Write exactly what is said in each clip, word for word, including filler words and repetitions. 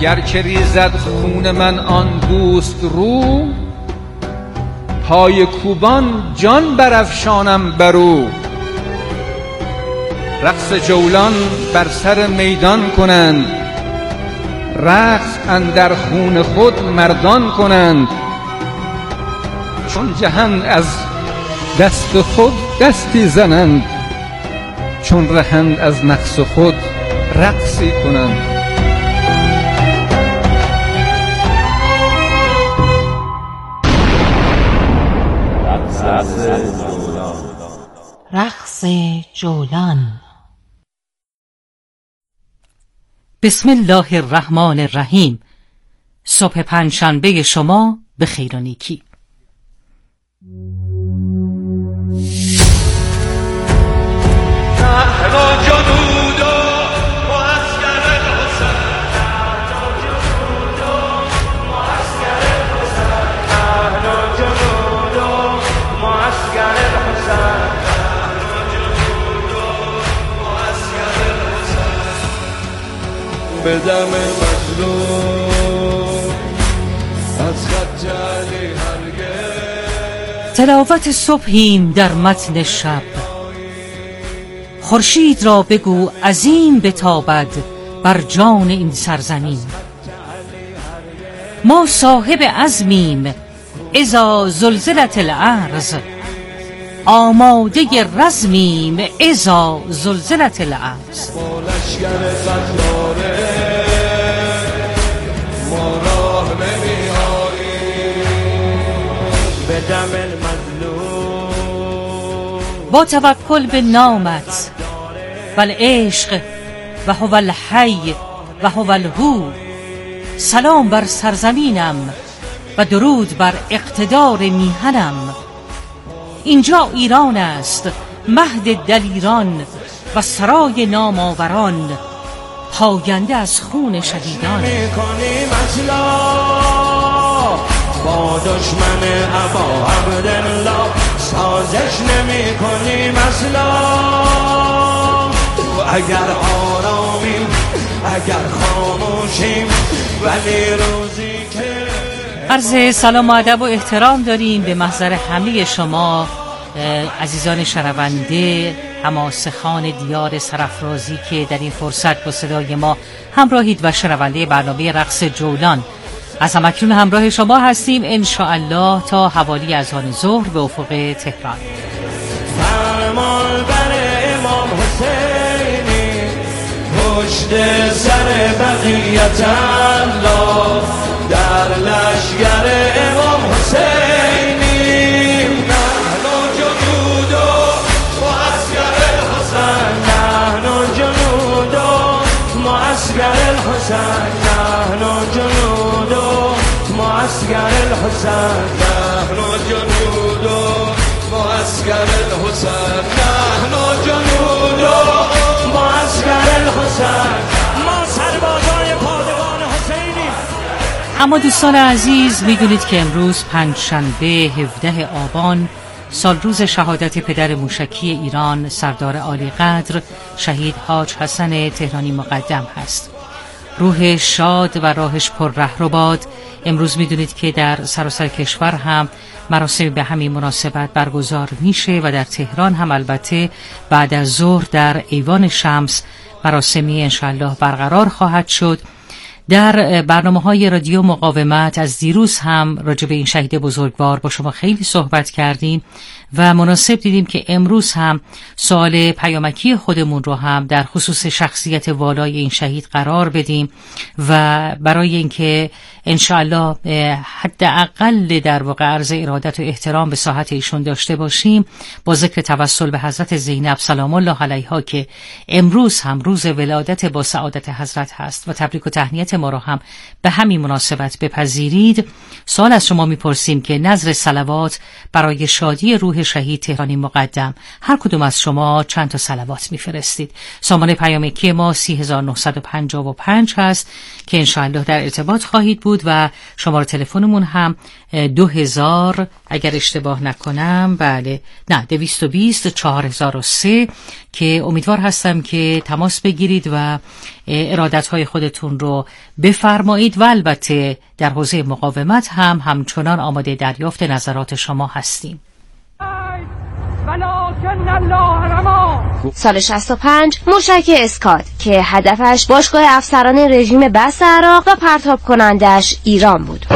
اگر که ریزد خون من آن دوست رو، پای کوبان جان برافشانم برو. رقص جولان بر سر میدان کنند، رقص اندر خون خود مردان کنند. چون جهند از دست خود دستی زنند، چون رهند از نقص خود رقصی کنند. رقص جولان. بسم الله الرحمن الرحیم. صبح پنجشنبه شما به خیر و نیکی. به دم مظلوم از خط علی هرگز. تلاوت صبحیم در متن شب، خورشید را بگو عظیم بتابد بر جان این سرزمین. ما صاحب عزمیم اذا زلزلت الارض، آماده رزمیم اذا زلزلت الارض. با توکل به نامت و العشق و هو الحی و هو الهو، سلام بر سرزمینم و درود بر اقتدار میهنم. اینجا ایران است، مهد دلیران و سرای نامآوران، پاینده از خون شهیدان. با دشمن ابا عبدالله سازش نمی کنیم اصلا. اگر آرامیم اگر خاموشیم ولی روزی که. عرض سلام و ادب و احترام داریم به محضر همه شما عزیزان شنونده، حماسه‌خوان دیار سرافرازی که در این فرصت با صدای ما همراهید و شنونده برنامه رقص جولان. از همکنون همراه شما هستیم انشاءالله تا حوالی اذان ظهر به افق تهران. فرمان بر امام حسینی پشت سر بقیت الله، در لشگر امام حسینی نحن جنود معسکر الحسین، نحن جنود معسکر الحسین، نحن جنود معسكر الحسين، نحن جنود معسكر الحسين، نحن جنود معسكر الحسين، ما سربازان پادگان حسینی. اما دوستان عزیز، میدونید که امروز پنجشنبه هفدهم آبان سال روز شهادت پدر موشکی ایران سردار عالی قدر شهید حاج حسن تهرانی مقدم هست. روح شاد و راهش پر رهرو باد. امروز میدونید که در سراسر کشور هم مراسم به همین مناسبت برگزار میشه و در تهران هم البته بعد از ظهر در ایوان شمس مراسمی انشالله برقرار خواهد شد. در برنامه‌های رادیو مقاومت از دیروز هم راجع به این شهید بزرگوار با شما خیلی صحبت کردیم و مناسب دیدیم که امروز هم سوال پیامکی خودمون رو هم در خصوص شخصیت والای این شهید قرار بدیم و برای اینکه انشاءالله حداقل در واقع عرض ارادت و احترام به ساحت ایشون داشته باشیم، با ذکر توسل به حضرت زینب سلام الله علیها که امروز هم روز ولادت با سعادت حضرت هست و تبریک و تهنیت ما رو هم به همین مناسبت بپذیرید. سوال از شما میپرسیم که نذر صلوات برای شادی روح شهید تهرانی مقدم. هر کدوم از شما چند تا صلوات میفرستید. سامان پیامکی ما سی هزار و نهصد و پنجاه و پنج هست که انشاءالله در ارتباط خواهید بود و شماره تلفنمون هم دو هزار اگر اشتباه نکنم، بله نه دویست و بیست چهار هزار و سه، که امیدوار هستم که تماس بگیرید و ارادت‌های خودتون رو بفرمایید و البته در حوزه مقاومت هم همچنان آماده دریافت نظرات شما هستیم. سال شصت و پنج موشک اسکات که هدفش باشگاه افسران رژیم بث عراق و پرتاب کنندش ایران بود.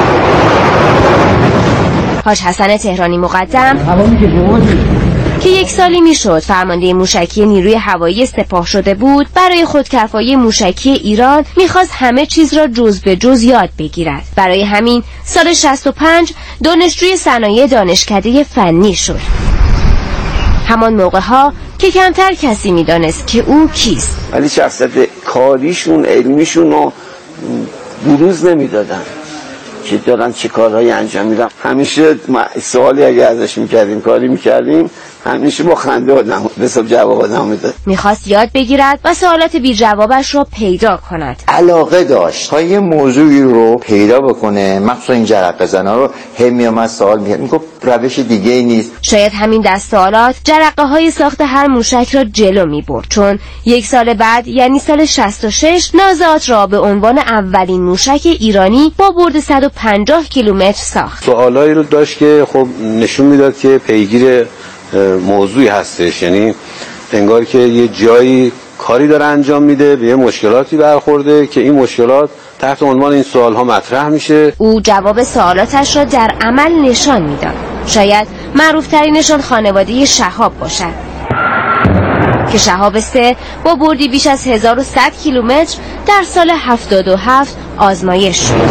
حاج حسن تهرانی مقدم که یک سالی میشد فرمانده موشکی نیروی هوایی سپاه شده بود، برای خودکفایی موشکی ایران میخواست همه چیز را جز به جز یاد بگیرد. برای همین سال شصت و پنج دانشجوی صنایع دانشکده فنی شد. همان موقع ها که کمتر کسی میدانست که او کیست. ولی شخصیت کاریشون، علمیشون رو بروز نمیدادن که دارن چه کارهایی انجام میدن. همیشه سوالی اگه ازش میکردیم، کاری میکردیم، همیشه با خنده آدم به حساب جواب آدم میداد. میخواست یاد بگیرد و سوالات بی جوابش رو پیدا کند. علاقه داشت تا یه موضوعی رو پیدا بکنه، مخصوصا این جرقه زنا رو. هم میامد سوال میکرد، میگفت روش دیگه ای نیست. شاید همین دست سوالات جرقه های ساخت هر موشک را جلو میبرد، چون یک سال بعد یعنی سال شصت و شش نازات را به عنوان اولین موشک ایرانی با برد صد و پنجاه کیلومتر ساخت. سوالایی رو داشت که خب نشون میداد که پیگیر موضوعی هستش، یعنی انگار که یه جایی کاری داره انجام میده، به یه مشکلاتی برخورده که این مشکلات تحت عنوان این سوال ها مطرح میشه. او جواب سوالاتش را در عمل نشان میداد. شاید معروف ترینشان خانواده شهاب باشد که شهاب سه با بردی بیش از هزار و صد کیلومتر در سال هفتاد و هفت آزمایش شد.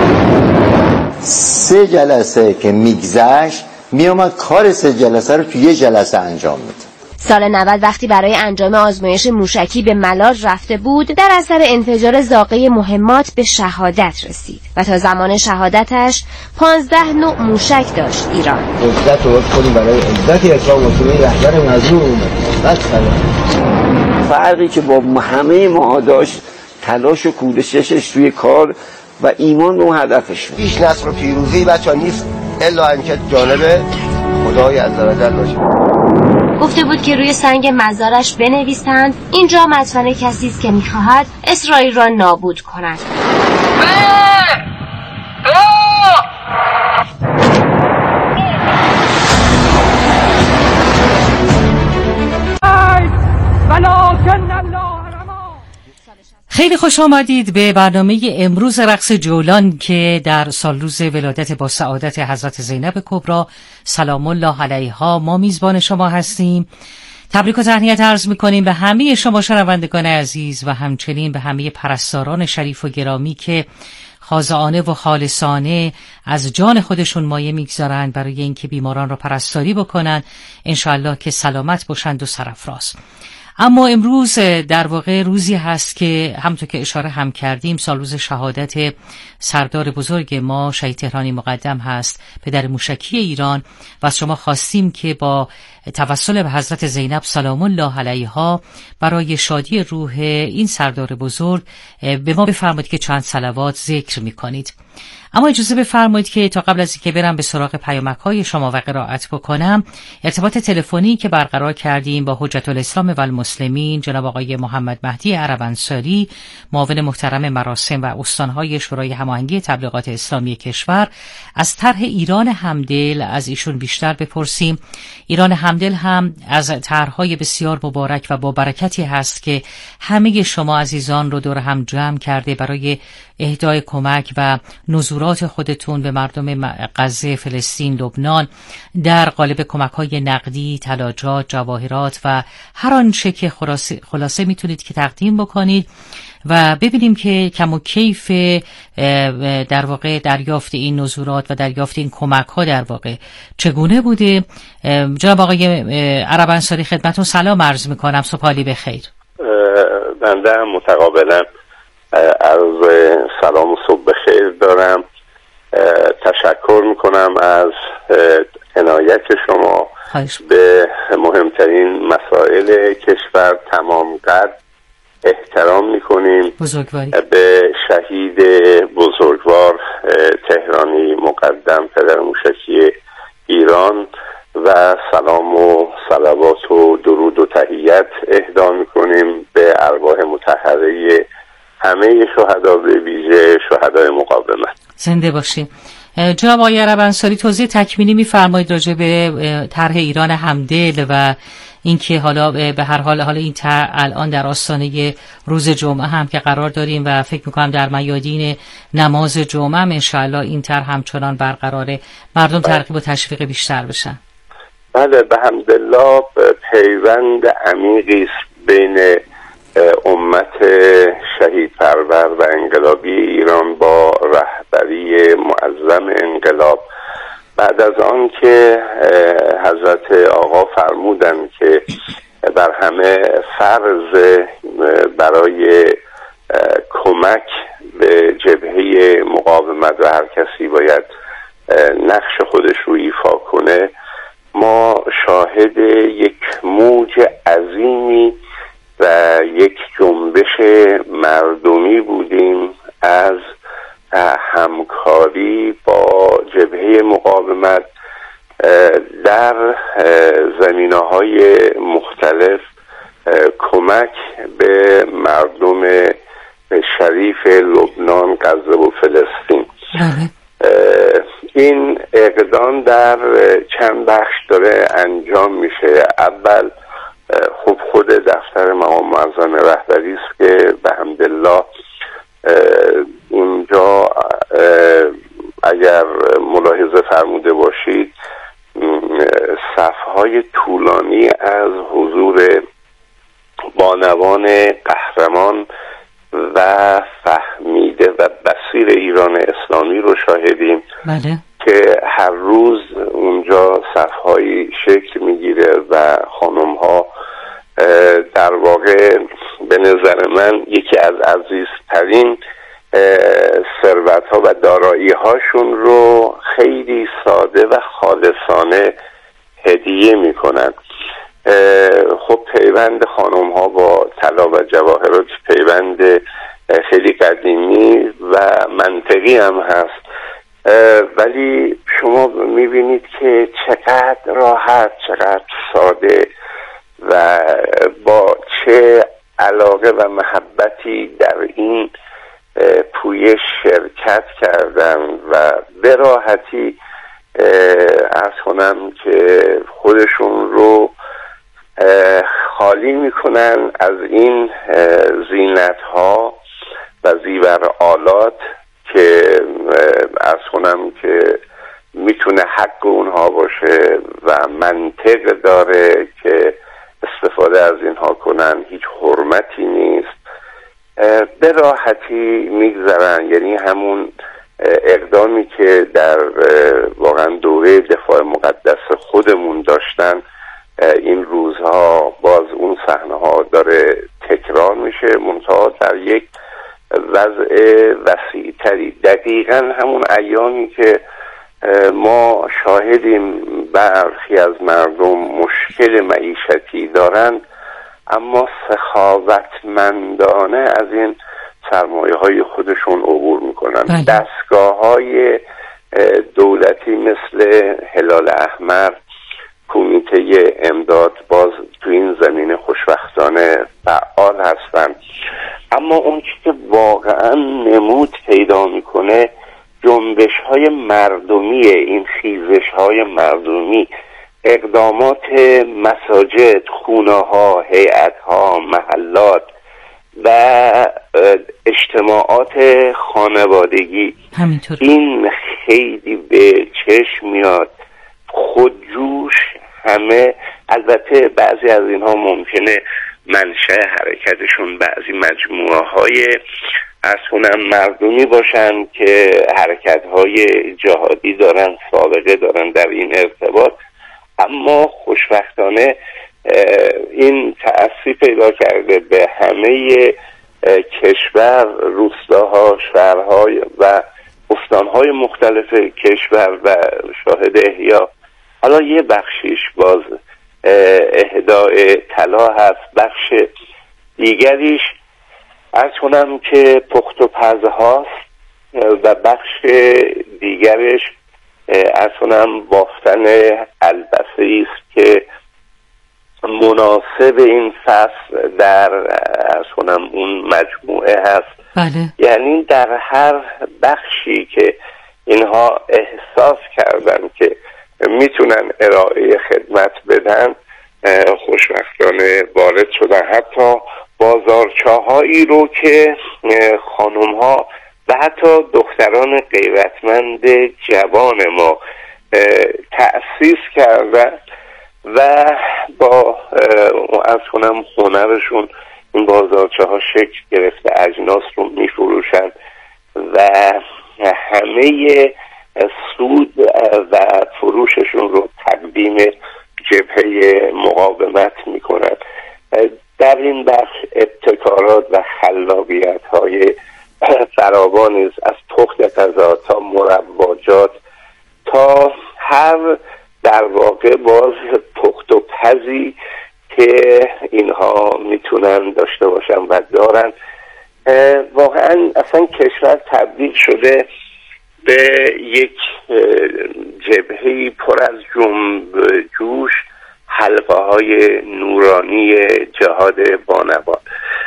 سه جلسه که میگذشت میامد کار سه جلسه رو توی یه جلسه انجام میده. سال نود وقتی برای انجام آزمایش موشکی به ملاج رفته بود، در اثر انفجار زاغه مهمات به شهادت رسید و تا زمان شهادتش پانزده نوع موشک داشت ایران. عزت رو کنیم برای عزت اسلام و مسلمین رهبر مظلوم بس فرقی که با همه ما داشت تلاش و کودشش توی کار و ایمان به هدفش. هیچ نصر و پیروزی بچا نیست الا اینکه جانب خدای عزوجل باشه. گفته بود که روی سنگ مزارش بنویسند اینجا مدفن کسی است که میخواهد اسرائیل را نابود کند. خیلی خوش آمدید به برنامه امروز رقص جولان که در سالروز ولادت با سعادت حضرت زینب کبری سلام الله علیها ما میزبان شما هستیم. تبریک و تهنیت عرض میکنیم به همه شما شنوندگان عزیز و همچنین به همه پرستاران شریف و گرامی که خاضعانه و خالصانه از جان خودشون مایه میگذارند برای اینکه بیماران را پرستاری بکنند، انشاءالله که سلامت باشند و سرافراز. اما امروز در واقع روزی هست که همونطور که اشاره هم کردیم سالروز شهادت سردار بزرگ ما شهید تهرانی مقدم هست، پدر موشکی ایران، و از شما خواستیم که با توسل به حضرت زینب سلام الله علیها برای شادی روح این سردار بزرگ به ما بفرمایید که چند صلوات ذکر میکنید. اما اجازه بفرمایید که تا قبل از اینکه برم به سراغ پیامک‌های شما و قرائت بکنم، ارتباط تلفنی که برقرار کردیم با حجت الاسلام و المسلمین جناب آقای محمد مهدی عرب انصاری، معاون محترم مراسم و استانهای شورای هماهنگی تبلیغات اسلامی کشور، از طرح ایران همدل از ایشون بیشتر بپرسیم. ایران همدل هم از طرح‌های بسیار مبارک و با برکتی هست که همه شما عزیزان رو دور هم جمع کرده برای اهدای کمک و نزورات خودتون به مردم غزه، فلسطین، لبنان در قالب کمک‌های نقدی، طلاجات، جواهرات و هر آنچه که خلاصه, خلاصه میتونید که تقدیم بکنید و ببینیم که کم و کیف در واقع دریافت این نزورات و دریافت این کمک‌ها در واقع چگونه بوده. جناب آقای عرب انصاری خدمتتون سلام عرض میکنم، صبح عالی بخیر. بنده هم متقابلا عرض سلام و صبح بخیر دارم. تشکر میکنم از عنایت شما به مهمترین مسائل کشور تمام قد احترام میکنیم. بزرگواری. به شهید بزرگوار تهرانی مقدم پدر موشکی ایران و سلام و صلوات و درود و تحیت اهدا میکنیم به ارواح مطهره همه شهدا، به ویژه شهدای مقاومت. زنده باشیم. جناب آقای عرب انصاری توضیح تکمیلی می‌فرمایید راجع به طرح ایران همدل و اینکه حالا به هر حال حالا این طرح الان در آستانه روز جمعه هم که قرار داریم و فکر می‌کنم در میادین نماز جمعه هم انشاءالله این طرح همچنان برقراره، مردم ترغیب و تشویق بیشتر بشن. بله، به حمدالله پیوند عمیقی است بین امت شهید پرور و انقلابی ایران با رهبری معظم انقلاب. بعد از آن که حضرت آقا فرمودند که بر همه فرض برای کمک به جبهه مقاومت و هر کسی باید نقش خودش رو ایفا کنه، ما شاهد یک موج عظیمی و یک جنبش مردمی بودیم از همکاری با جبهه مقاومت در زمینه‌های مختلف، کمک به مردم شریف لبنان، غزه و فلسطین. این اقدام در چند بخش داره انجام میشه. اول خب خود دفتر مقام معظم رهبری است که به حمدالله اینجا اگر ملاحظه فرموده باشید صفهای طولانی از حضور بانوان قهرمان و فهمیده و بصیر ایران اسلامی رو شاهدیم. بله. که هر روز اونجا صفهایی شکل میگیره و خانم ها در واقع به نظر من یکی از عزیزترین ثروت ها و دارایی هاشون رو خیلی ساده و خالصانه هدیه میکنن. خب پیوند خانم ها با طلا و جواهرات پیوند خیلی قدیمی و منطقی هم هست، ولی شما میبینید که چقدر راحت، چقدر ساده و با چه علاقه و محبتی در این پویش شرکت کردن و به راحتی عرض کنم که خودشون رو خالی میکنن از این زینت ها و زیور آلات که عرض کنم که میتونه حق اونها باشه و منطق داره که استفاده از اینها کنن، هیچ حرمتی نیست، به راحتی میگذرن. یعنی همون اقدامی که در واقعا دوره دفاع مقدس خودمون داشتن این روزها باز اون صحنه ها داره تکرار میشه، منتها در یک وضع وسیع‌تری. دقیقاً همون ایامی که ما شاهدیم برخی از مردم مشکل معیشتی دارن اما سخاوتمندانه از این سرمایه های خودشون عبور میکنن. دستگاه های دولتی مثل هلال احمر، کمیته امداد باز تو این زمینه خوشبختانه فعال هستن، اما اون چیزی که واقعا نمود پیدا میکنه جنبش های مردمی، این خیزش های مردمی، اقدامات مساجد، خونه ها، هیئت ها، محلات و اجتماعات خانوادگی. همینطور. این خیلی به چشم میاد، خودجوش همه. البته بعضی از اینها ممکنه منشأ حرکتشون بعضی مجموعه های اصلا مردمی باشن که حرکت های جهادی دارن، سابقه دارن در این ارتباط، اما خوشبختانه این تأثیر پیدا کرده به همه کشور، روستاها، شهرهای و استانهای مختلف کشور و شاهد احیا حالا یه بخشیش باز اهدای طلا هست، بخش دیگریش از کنم که پخت و پز هاست و بخش دیگرش از کنم بافتن البسه است که مناسب این فصل در از کنم اون مجموعه هست. بله. یعنی در هر بخشی که اینها احساس کردن که میتونن ارائه خدمت بدن خوشبختانه وارد شدن. حتی بازارچاهایی رو که خانم ها و حتی دختران غیرتمند جوان ما تأسیس کردن و با از کنم هنرشون این بازارچه ها شکل گرفته، اجناس رو میفروشن و همه سود و فروششون رو تقدیم جبهه مقاومت میکنن. در این بخش ابتکارات و خلاقیت های فراوانی است، از پخت غذا تا مرباجات تا هر در واقع باز پخت و پزی که اینها میتونن داشته باشن و دارن. واقعا اصلا کشور تبدیل شده به یک جبهه پر از جنب جوش، حلقه های نورانی جهاد بانوان.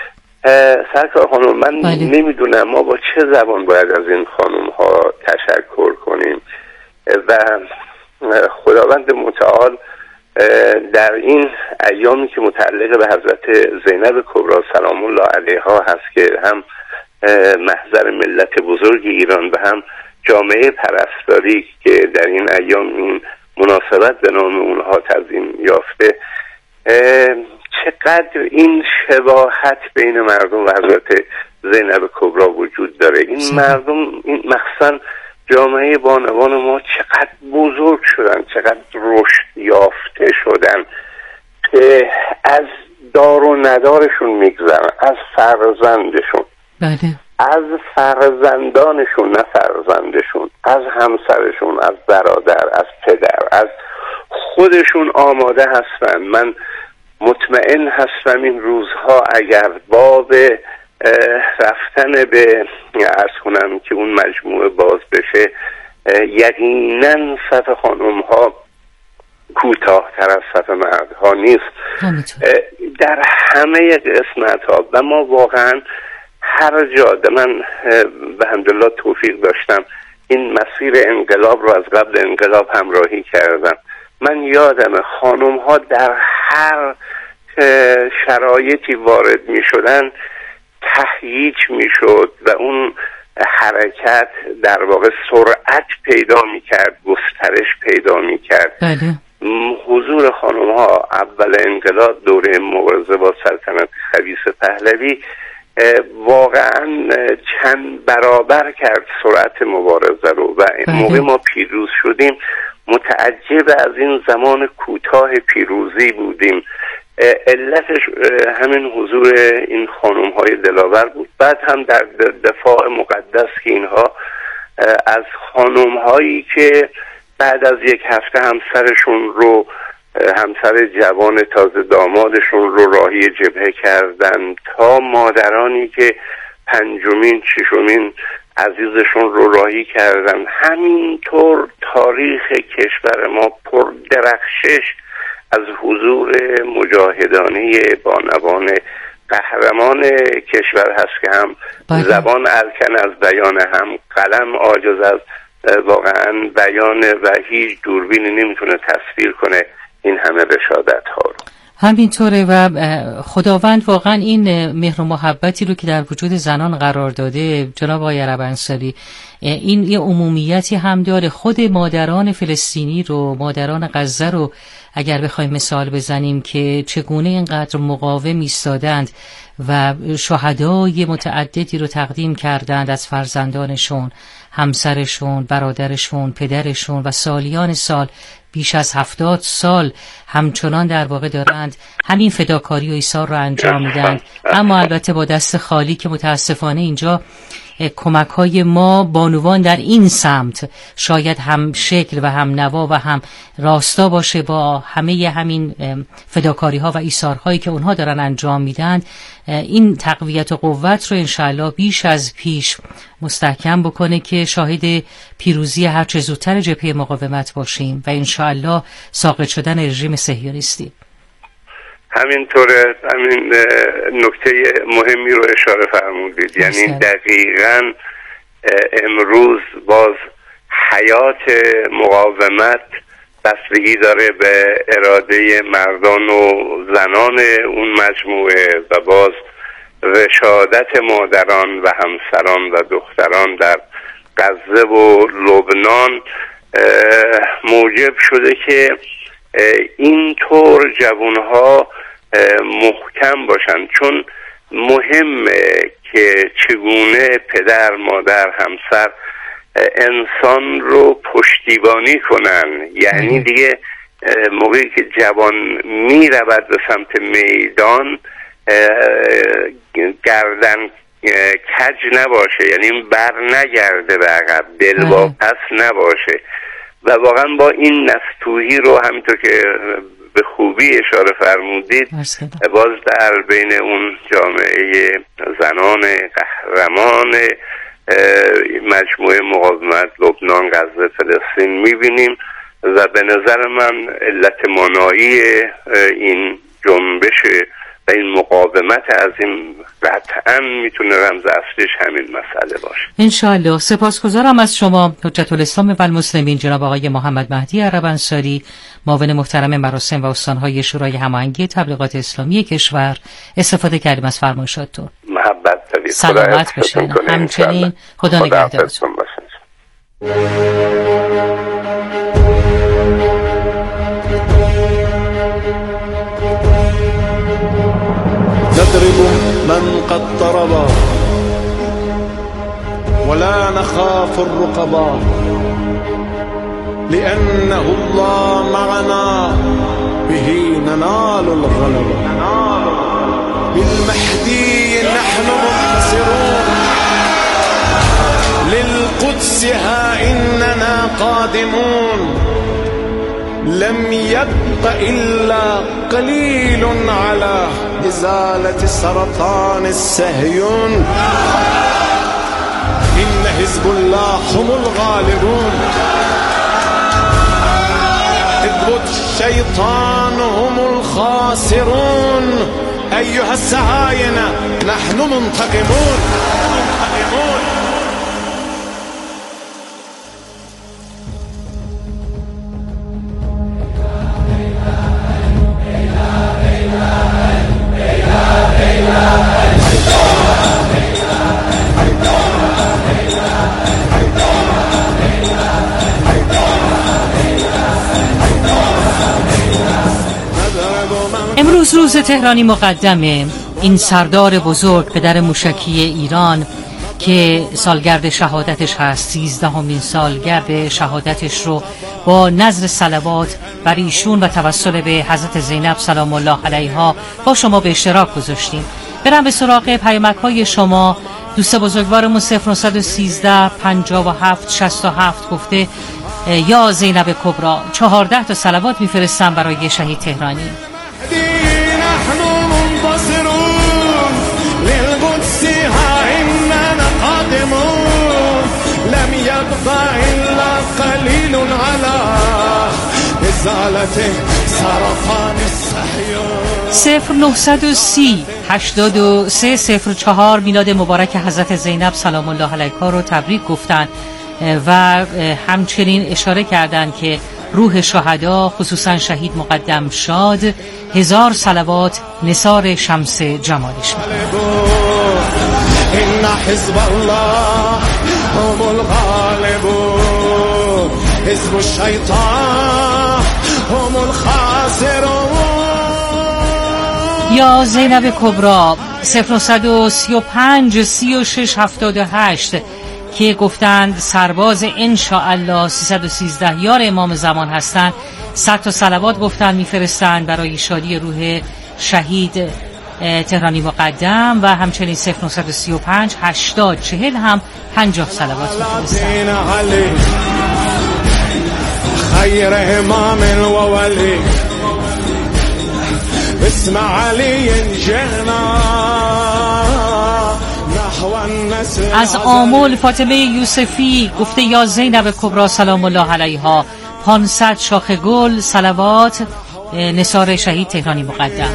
سرکار خانم، من بله. نمیدونم ما با چه زبان باید از این خانم ها تشکر کنیم و خداوند متعال در این ایامی که متعلق به حضرت زینب کبری سلام الله علیها هست که هم محضر ملت بزرگ ایران و هم جامعه پرستاری که در این ایام این مناسبت به نام اونها تعظیم یافته، چقدر این شباهت بین مردم و حضرت زینب کبری وجود داره. این مردم، این مخصوصا جامعه بانوان ما چقدر بزرگ شدن، چقدر رشد یافته شدن که از دار و ندارشون میگذرن، از فرزندشون، بله. از فرزندانشون، نه فرزندشون، از همسرشون، از برادر، از پدر، از خودشون آماده هستن. من مطمئن هستم این روزها اگر باب رفتن به عرض کنم که اون مجموعه باز بشه، یقینا صف خانم ها کوتاه تر از صف مرد ها نیست در همه قسمت ها. و ما واقعا هر جا من به حمدالله توفیق داشتم این مسیر انقلاب رو از قبل انقلاب همراهی کردم. من یادم خانم ها در هر شرایطی وارد می شدن تهییج می شد و اون حرکت در واقع سرعت پیدا می کرد، گسترش پیدا می کرد. بله. حضور خانم ها اول انقلاب دوره مبارزه با سلطنت خبیث پهلوی واقعا چند برابر کرد سرعت مبارزه رو و موقع ما پیروز شدیم متعجب از این زمان کوتاه پیروزی بودیم. علتش همین حضور این خانم های دلاور بود. بعد هم در دفاع مقدس که اینها از خانم هایی که بعد از یک هفته همسرشون رو، همسر جوان تازه دامادشون رو راهی جبهه کردن، تا مادرانی که پنجمین ششمین عزیزشون رو راهی کردن، همینطور تاریخ کشور ما پر درخشش از حضور مجاهدانه بانوان قهرمان کشور هست که هم باید. زبان الکن از بیان، هم قلم عاجز از واقعا بیان و هیچ دوربینی نمیتونه تصویر کنه این همه رشادت ها رو. همینطوره و خداوند واقعا این مهر و محبتی رو که در وجود زنان قرار داده جناب آقای عرب انصاری، این یه عمومیتی هم داره. خود مادران فلسطینی رو، مادران غزه رو اگر بخوایم مثال بزنیم که چگونه اینقدر مقاوم ایستادند و شهدای متعددی رو تقدیم کردند از فرزندانشون، همسرشون، برادرشون، پدرشون و سالیان سال، بیش از هفتاد سال همچنان در واقع دارند همین فداکاری و ایثار رو انجام میدن، اما البته با دست خالی که متاسفانه اینجا کمک های ما بانوان در این سمت شاید هم شکل و هم نوا و هم راستا باشه با همه همین فداکاری ها و ایثارهایی که اونها دارن انجام میدن، این تقویت و قوت رو انشاءالله بیش از پیش مستحکم بکنه که شاهد پیروزی هر چه زودتر جبهه مقاومت باشیم و انشاءالله ساقط شدن رژیم صهیونیستی. همینطوره، همین نکته مهمی رو اشاره فرمودید. یعنی دقیقاً امروز باز حیات مقاومت بستگی داره به اراده مردان و زنان اون مجموعه و باز رشادت مادران و همسران و دختران در غزه و لبنان موجب شده که اینطور جوانها محکم باشن، چون مهمه که چگونه پدر، مادر، همسر انسان رو پشتیبانی کنن. یعنی دیگه موقعی که جوان می رود به سمت میدان گردن کج نباشه، یعنی بر نگرده به عقب، دل واپس نباشه و واقعا با این نستوهی رو همینطور که به خوبی اشاره فرمودید باز در بین اون جامعه زنان قهرمان مجموعه مقاومت لبنان، غزه، فلسطین میبینیم و به نظر من علت مانایی این جنبش و این مقاومت عظیم قطعا میتونه رمز اصلیش همین مسئله باشه. انشاءالله. سپاسگزارم از شما حجت الاسلام و المسلمین جناب آقای محمد مهدی عرب انصاری، معاون محترم مراسم و استانهای شورای هماهنگی تبلیغات اسلامی کشور. استفاده کردیم از فرمایشاتتون. محبت دارید. سلامت باشین. همچنین خدا نگهدارتون. نضرب من قد ضربا ولا نخاف الرقبا لأنه الله معنا به ننال الغلبة بالمهدي نحن منتصرون للقدس ها إننا قادمون لم يبق إلا قليل على إزالة سرطان الصهيون إن حزب الله هم الغالبون حزب الشيطان هم الخاسرون أيها الصهاينة نحن منتقمون منتقمون امروز روز تهرانی مقدمه. این سردار بزرگ پدر موشکی ایران که سالگرد شهادتش هست، سیزدهمین سالگرد شهادتش رو با نذر صلوات بر ایشون و توسل به حضرت زینب سلام الله علیها با شما به اشتراک گذاشتیم. برم به سراغ پیامک های شما. دوست بزرگوارمون صفر نهصد و سیزده پنجاه و هفت شصت و هفت گفته یا زینب کبرا چهارده تا صلوات میفرستم برای شهید تهرانی. صفر نهصد و سی هشتاد و سه صفر چهار میلاد مبارک حضرت زینب سلام الله علیها رو تبریک گفتن و همچنین اشاره کردند که روح شهدا خصوصا شهید مقدم شاد، هزار صلوات نثار شمس جمالش. إن حزب الله هم الغالبون حزب الشيطان هم الخاسرون. یا زینب کبرا صفر نهصد و سی و پنج سی و شش هفتاد و هشت که گفتند سرباز انشاءالله سیصد و سیزده یار امام زمان هستند، صد تا صلوات گفتند میفرستند برای شادی روح شهید تهرانی مقدم و همچنین صفر نه سه پنج هشتاد چهل هم پنجاه صلوات می‌فرستند. خیر امام و ولی اسم علی جهنا. از آمل فاطمه یوسفی گفته یا زینب کبرا سلام الله علیها پانصد شاخ گل صلوات نثار شهید تهرانی مقدم.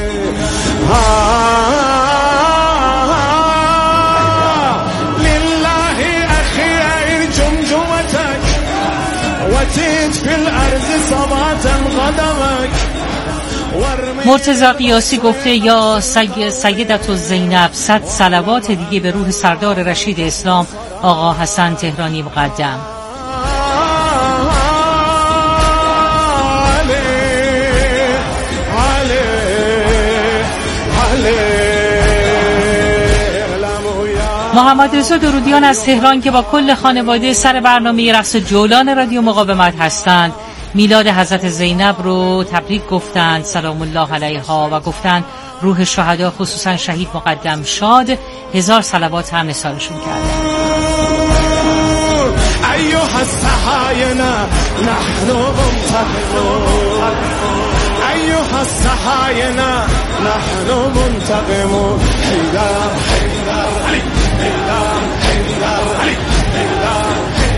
لله اخی جمجمتک وتیت فی الارض صباتا قدمک. مرتضی قیاسی گفته یا سید سیدت و زینب صد صلوات دیگه به روح سردار رشید اسلام آقا حسن تهرانی مقدم. محمد رضا درودیان از تهران که با کل خانواده سر برنامه رقص جولان رادیو مقاومت هستند میلاد حضرت زینب رو تبریک گفتند سلام الله علیها و گفتند روح شهدا خصوصا شهید مقدم شاد. هزار صلوات هم نثارشون کردند. ایها الصحاینا نحن منتقمون ایها الصحاینا نحن منتقمون. حیدر حیدر علی حیدر حیدر علی حیدر.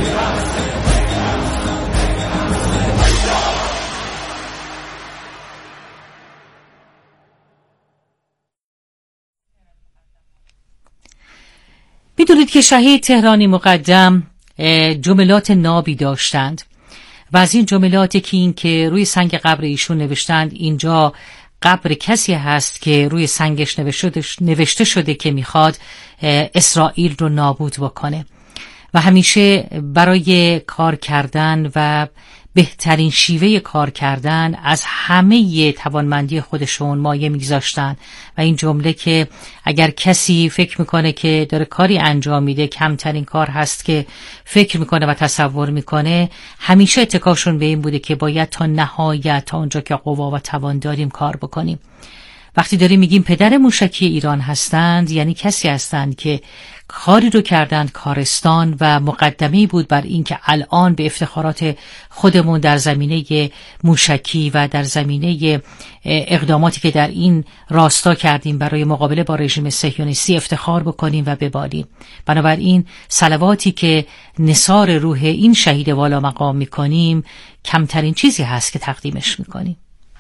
می‌دونید که شهید تهرانی مقدم جملات نابی داشتند و از این جملاتی که این که روی سنگ قبر ایشون نوشتند اینجا قبر کسی هست که روی سنگش نوشته شده که میخواد اسرائیل رو نابود بکنه و همیشه برای کار کردن و بهترین شیوه کار کردن از همه توانمندی خودشون مایه میگذاشتن و این جمله که اگر کسی فکر میکنه که داره کاری انجام میده کمترین کار هست که فکر میکنه و تصور میکنه، همیشه اتکاشون به این بوده که باید تا نهایت تا اونجا که قوا و توان داریم کار بکنیم. وقتی داریم میگیم پدر موشکی ایران هستند یعنی کسی هستند که کاری رو کردند کارستان و مقدمه‌ای بود بر این که الان به افتخارات خودمون در زمینه موشکی و در زمینه اقداماتی که در این راستا کردیم برای مقابله با رژیم صهیونیستی افتخار بکنیم و ببالیم. بنابراین صلواتی که نثار روح این شهید والا مقام میکنیم کمترین چیزی هست که تقدیمش میکنیم.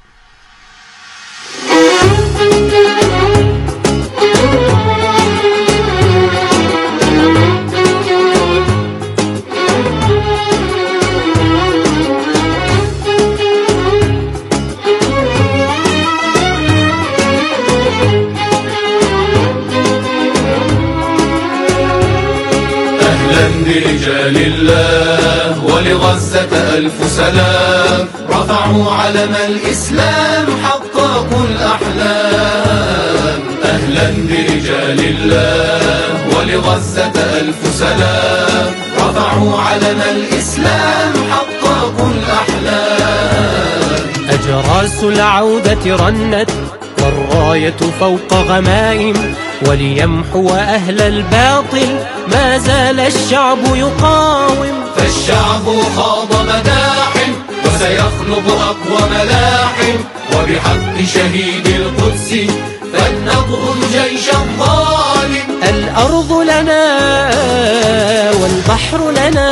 برجال الله ولغزة ألف سلام رفعوا علم الإسلام حققوا الأحلام أهلا برجال الله ولغزة ألف سلام رفعوا علم الإسلام حققوا الأحلام أجراس العودة رنت والراية فوق غمائم وليمحو أهل الباطل ما زال الشعب يقاوم فالشعب خاض مداحم وسيخلق أقوى ملاحم وبحق شهيد القدس فلنطرد جيش الظالم. الأرض لنا والبحر لنا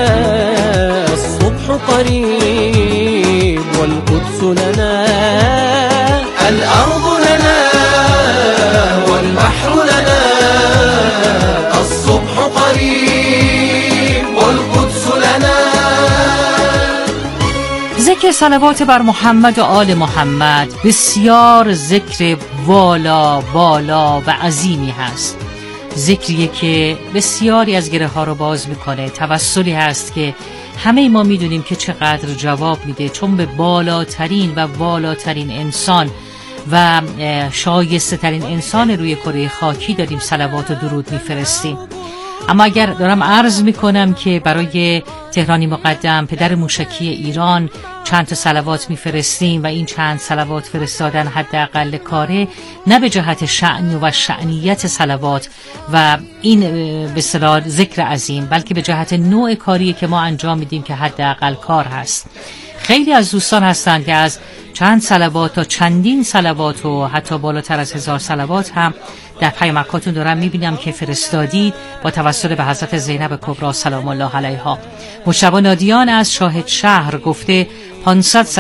الصبح قريب والقدس لنا. الأرض لنا والبحر لنا الصبح قريب والقدس لنا. ذکر صلوات بر محمد و آل محمد بسیار ذکر والا بالا و عظیمی هست، ذکریه که بسیاری از گره ها رو باز میکنه، توسلی هست که همه ما میدونیم که چقدر جواب میده، چون به بالاترین و والاترین انسان و شایسته ترین انسان روی کره خاکی داریم صلوات و درود میفرستیم. اما اگر دارم عرض میکنم که برای تهرانی مقدم پدر موشکی ایران چند تا صلوات میفرستیم و این چند صلوات فرستادن حداقل کاره، نه به جهت شأن و شأنیت صلوات و این به اصطلاح ذکر عظیم، بلکه به جهت نوع کاری که ما انجام میدیم که حداقل کار هست. خیلی از دوستان هستند که از چند صلوات تا چندین صلوات و حتی بالاتر از هزار صلوات هم در پیامکاتون دارم میبینم که فرستادید با توسل به حضرت زینب کبری سلام الله علیها. مجتبی نادیان از شاهد شهر گفته پانصد